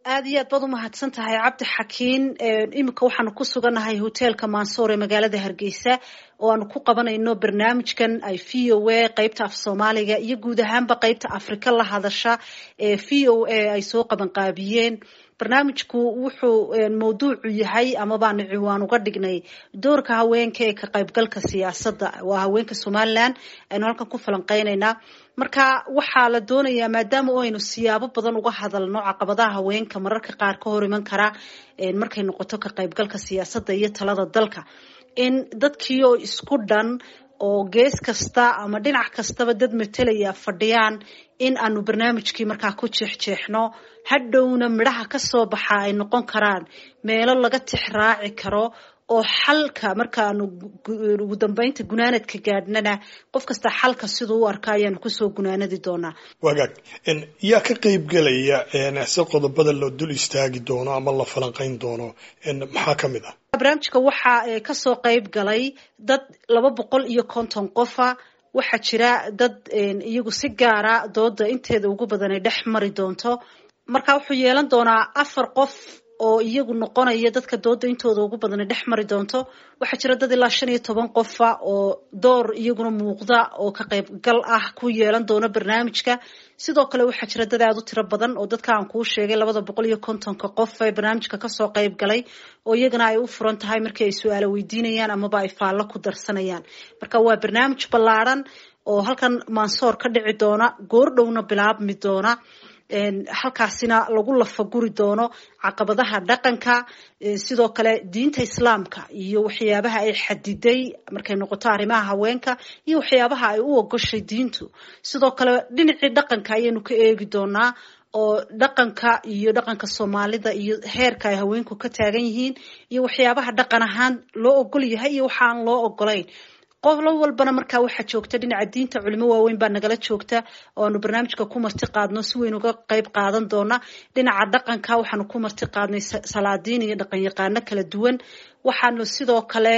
aad iyo aad baad u mahadsan tahay cabdi xakiin iminka waxaanu ku suganahay hoteelka Mansour ee magaalada Hargeysa oo aanu ku qabanayno barnaamijkan ay VOA qaybta af Soomaaliga iyo guud ahaanba qaybta Afrika la hadasha ee VOA ay soo qaban qaabiyeen barnaamijku wuxuu mowduucu yahay ama baan ciwaan uga dhignay doorka haweenka ee ka qaybgalka siyaasadda waa haweenka Soomaaliland aynu halkan ku falanqeynaynaa marka waxaa la doonayaa maadaama aynu siyaabo badan uga hadalno caqabadaha haweenka mararka qaar ka hor iman kara markay noqoto ka qaybgalka siyaasadda iyo talada dalka in dadkii oo isku dhan oo gees kasta ama dhinac kastaba dad metelaya fadhiyaan in aanu barnaamijkii markaa ku jeexjeexno hadhowna midhaha ka soo baxa ay noqon karaan meelo laga tixraaci karo oo xalka markaanu ugu dambeynta gunaanadka gaadhnana qof kasta xalka siduu u arka ayaanu kusoo gunaanadi doonaa wagaag yaa ka qaybgelaya si qodobada loo dul istaagi doono ama la falanqayn doono maxaa ka mid ah barnaamijka waxaa kasoo qayb galay dad 250 qofa waxaa jira dad iyagu si gaara dooda inteeda ugu badan ay dhex mari doonto marka wuxuu yeelan doonaa 4 qof oo iyagu noqonaya dadka dooda intooda ugu badan dhex mari doonto waxa jira dad ilaa 15 qof oo door iyaguna muuqda oo ka qayb gal ah ku yeelan doona barnaamijka sidoo kale waxa jira dad aad u tiro badan oo dadka aan ku sheegay 250 qof ee barnaamijka ka soo qayb galay oo iyagana ay u furan tahay markii ay su'aalo weydiinayaan ama ay faallo ku darsanayaan marka waa barnaamij ballaaran oo halkan Mansour ka dhici doona goordhowna bilaabmi doona halkaasina lagu lafaguri doono caqabadaha dhaqanka sidoo kale diinta islaamka iyo waxyaabaha ay xadiday markay noqoto arrimaha haweenka iyo waxyaabaha ay u ogoshay diintu sidoo kale dhinacii dhaqanka ayaynu ka eegi doonaa oo dhaqanka Soomaalida iyo heerka ay haweenku ka taagan yihiin iyo waxyaabaha dhaqan ahaan loo ogol yahay iyo waxa aan loo ogolayn qoflo walbana markaa waxa joogta dhinaca diinta culimo waaweyn baa nagala joogta oo aanu barnaamijka ku marti qaadno si weyn uga qayb qaadan doona dhinaca dhaqanka waxaanu ku marti qaadnay salaadiin iyo dhaqan yaqaano kala duwan waxaanu sidoo kale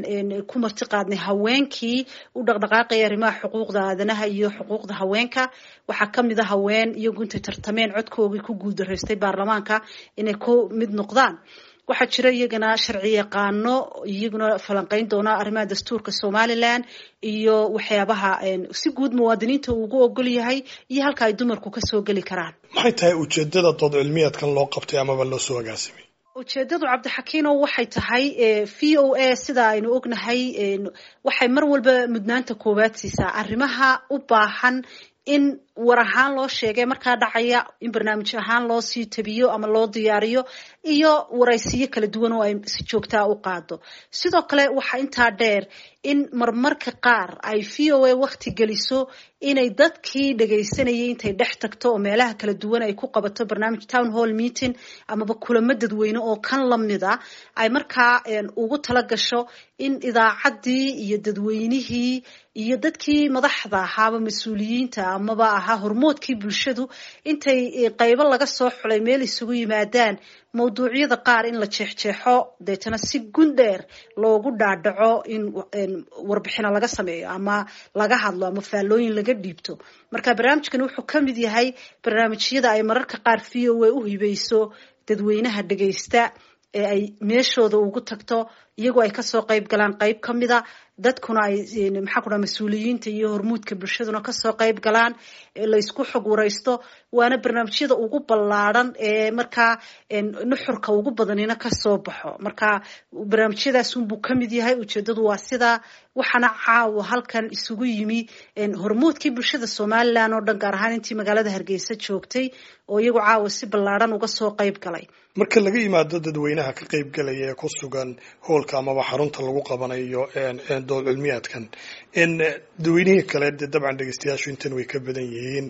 ku marti qaadnay haweenkii u dhaqdhaqaaqay arrimaha xuquuqda aadanaha iyo xuquuqda haweenka waxa kamid ah haween iyagu inta tartameen codkoodii ku guuldareystay baarlamaanka inay ku mid noqdaan waxa jira iyagana sharci yaqaano iyaguna falanqeyn doona arrimaha dastuurka Somaliland iyo waxyaabaha si guud muwaadiniinta ugu ogol yahay iyo halka ay dumarku ka soo gali karaan maxay tahay ujeedada dood cilmiyeedkan loo qabtay ama loo soo agaasimay ujeedadu cabdi xakiino waxay tahay VOA sida aynu ognahay waxay mar walba mudnaanta koowaad siisaa arrimaha u baahan in war ahaan loo sheegay markaa dhacaya in barnaamij ahaan loo sii tabiyo ama loo diyaariyo iyo waraysiyo kala duwan oo ay si joogta u qaado sidoo kale waxa intaa dheer in marmarka qaar ay VOA waqti geliso inay dadkii dhageysanayay intay dhex tagto oo meelaha kala duwan ay ku qabato barnaamij town hall meeting ama kulamo dadweyne oo kan lamid ah ay markaa ugu tala gasho in idaacadii iyo dadweynihii iyo dadkii madaxda ahaaba mas'uuliyiinta amaba aha hormoodkii bulshadu intay qaybo laga soo xulay meel isugu yimaadaan mowduucyada qaar in la jeexjeexo deetana si gundheer loogu dhaadhaco in warbixino laga sameeyo ama laga hadlo ama faallooyin laga dhiibto marka barnaamijkan wuxuu ka mid yahay barnaamijyada ay mararka qaar VOA u hibayso dadweynaha dhageysta ee ay meeshooda ugu tagto iyagoo ay kasoo qayb galaan qayb kamida dadkuna ay mas'uuliyiinta iyo hormuudka bulshaduna kasoo qayb galaan la isku xog waraysto waana barnaamijyada ugu ballaaran ee markaa nuxurka ugu badanina kasoo baxo marka barnaamijyadaas unbuu ka mid yahay ujeedadu waa sidaa waxaana caawa halkan isugu yimi hormuudkii bulshada Somaliland oo dhan gaar ahaan intii magaalada Hargeysa joogtay oo iyagu caawa si ballaaran uga soo qayb galay marka laga yimaado dadweynaha ka qayb galaya ee ku sugan hoolka ama xarunta lagu qabanayo dood cilmiyeedkan dadweynihii kale dabcan dhageystayaashu intan way ka badan yihiin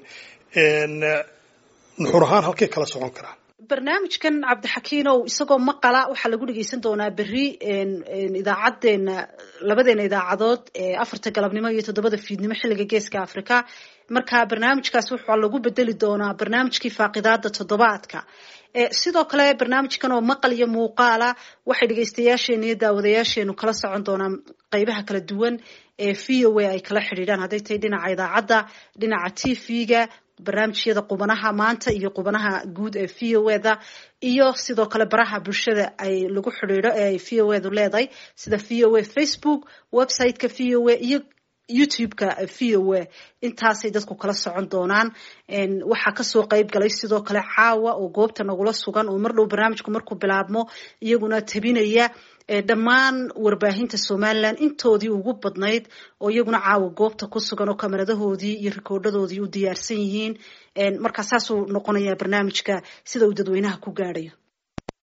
nuxur ahaan halkay kala socon karaan barnaamijkan cabdi xakiinow isagoo maqala waxaa lagu dhageysan doonaa berri idaacadeena labadeena idaacadood 4 galabnimo iyo 7 fiidnimo xilliga geeska Afrika marka barnaamijkaas wuxuu lagu bedeli doonaa barnaamijkii faaqidaada toddobaadka sidoo kale barnaamijkan oo maqal iyo muuqaala waxay dhageystayaasheena iyo daawadayaasheenu kala socon doonaan qaybaha kala duwan ee VOA ay kala xiriiraan haday tahay dhinaca idaacadda dhinaca TV-ga barnaamijyada qubanaha maanta iyo qubanaha guud ee VOA-da iyo sidoo kale baraha bulshada ay lagu xidhiidho ee ay VOA-du leedahay sida VOA Facebook, website-ka VOA iyo YouTube-ka VOA. intaasay dadku kala socon doonaan. waxaa kasoo qayb galay sidoo kale caawa oo goobta nagula sugan oo mar dhow barnaamijku markuu bilaabmo iyaguna tabinaya dhammaan warbaahinta Somaliland intoodii ugu badnayd oo iyaguna caawa goobta ku sugan oo kamaradahoodii iyo rikoodhadoodii u diyaarsan yihiin. marka saasuu noqonayaa barnaamijka sida uu dadweynaha ku gaadhayo.